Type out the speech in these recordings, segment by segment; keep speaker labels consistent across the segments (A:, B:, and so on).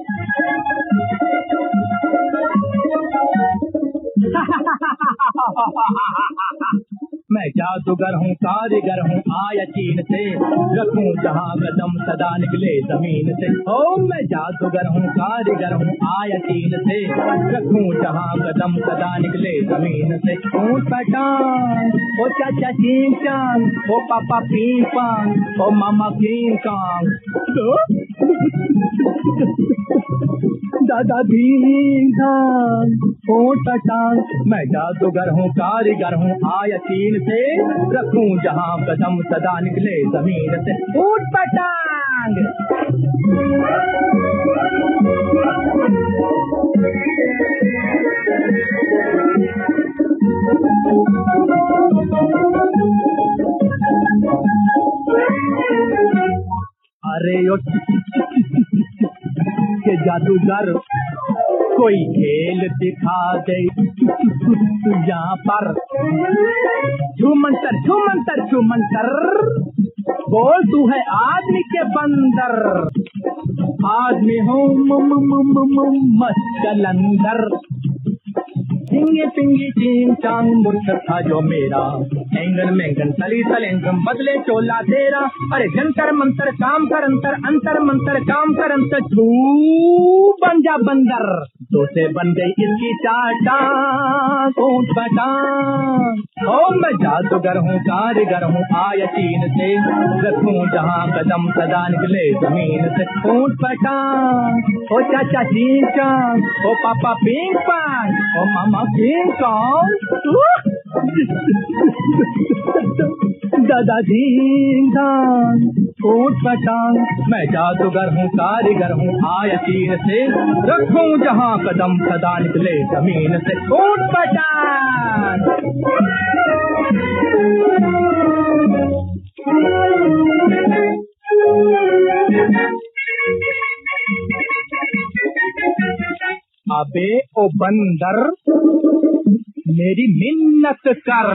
A: मैं जादूगर हूँ, कारीगर हूँ, आया चीन से, रखूं जहाँ कदम सदा निकले जमीन से। ओ मैं जादूगर हूँ, कारीगर हूँ, आया चीन से, रखूं जहाँ कदम सदा निकले जमीन से। ऊँट पटांग, ओ चाचा चीन चांग, ओ पापा पीं पांग, ओ मामा किंग कांग, दादा भीम धाम, ऊँट पटांग। मैं जादूगर हूँ, कारीगर हूँ, आया चीन से, रखूं जहाँ कदम सदा निकले जमीन से। ऊँट पटांग। अरे ओ के जादूगर, कोई खेल दिखा दे यहाँ पर। झूमंतर झूमंतर झूमंतर, बोल तू है आदमी के बंदर। आदमी हूँ मस्त कलंदर। पिंगी पिंगी चीन चांग, मूर्ख था जो मेरा, एंगन मेंगन तली तलेंगम, बदले चोला तेरा। अरे जंतर मंतर काम कर अंतर, अंतर मंतर काम कर अंतर, तू बन जा बंदर। दो से बन गई इसकी चाटा, ऊँट पटांग। ओ मैं जादूगर हूँ, कारीगर हूँ, आया चीन से, रखूं जहाँ कदम सदा निकले जमीन से। ऊँट पटांग, ओ चाचा चीन चांग, ओ पापा पिंग पांग, ओ मामा किंग कांग, दादा धीम धाम, ऊँट पटांग। मैं जादूगर हूँ, कारीगर हूँ, आया चीन से, रखूं जहाँ कदम सदा निकले जमीन से। ऊँट पटांग। अबे ओ बंदर, मेरी मिन्नत कर,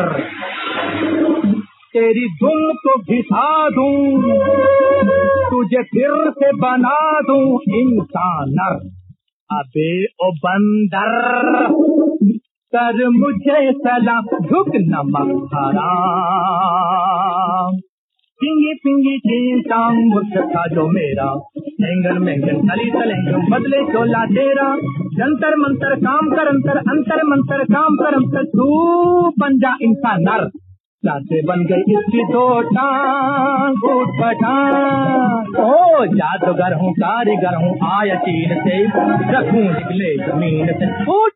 A: तेरी दुम को घिसा दूं, तुझे फिर से बना दूं इंसानर। अबे ओ बंदर, कर मुझे सलाम, झुक नमक हराम। पिंगी पिंगी चीन चांग, मूर्ख था जो मेरा, एंगन मेंगन तली तलेंगम, बदले चोला तेरा। जंतर मंतर काम कर अंतर, अंतर मंतर काम कर अंतर, तू बन जा इंसानर। से बन गई इसकी दो टांग, ऊँट पटांग। ओ जादूगर हूँ, कारीगर हूँ, आया चीन से, रखूं निकले जमीन से। ऊँट